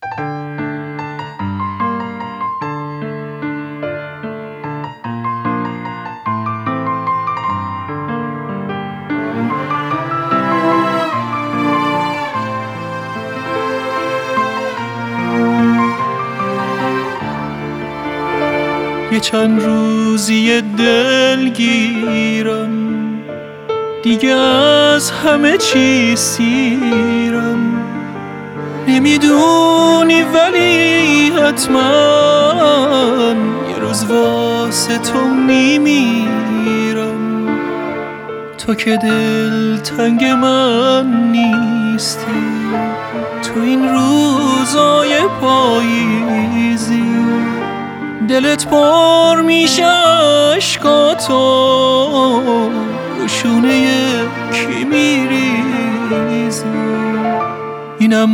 یه چند روزی دلگیرم، دیگه از همه چی سیرم. نمیدونی ولی حتما یه روز واسه تو میمیرم. تو که دلتنگ من نیستی، تو این روزای پاییزی دلت پر میشه عشقاتو، روشونه کی میریزی. اینم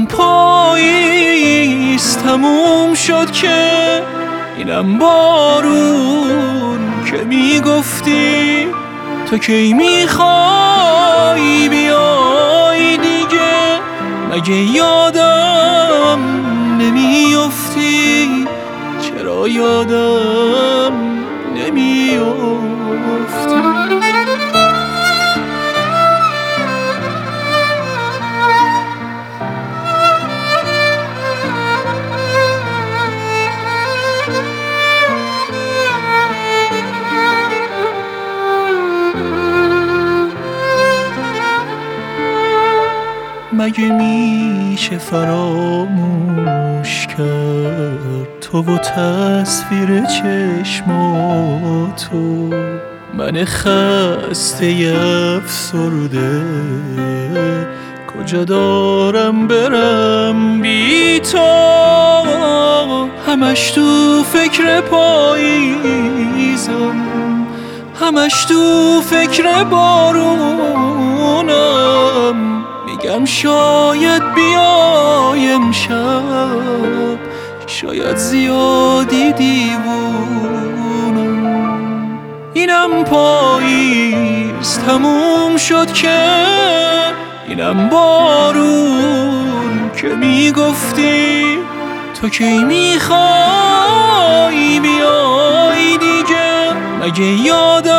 پاییز تموم شد که، اینم بارون که میگفتی تو کی میخوای بیای دیگه. مگه یادم نمیافتی؟ چرا یادم نمیافتی؟ مگه میشه فراموش کرد تو و تصویر چشماتو؟ من خسته افسرده کجا دارم برم بی تو؟ همش تو فکر پاییزم، همش تو فکر بارونم. میگم شاید بیای امشب، شاید زیادی دیوونم. اینم پاییز تموم شد که، اینم بارون که میگفتی تو کی میخوای بیای دیگه. مگه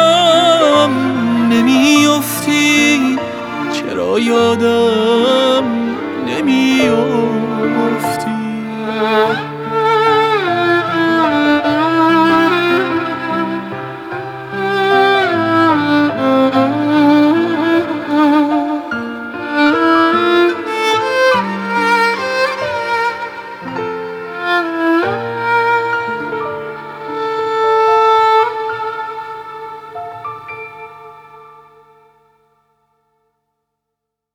یادم نمیافتی؟ چرا یادم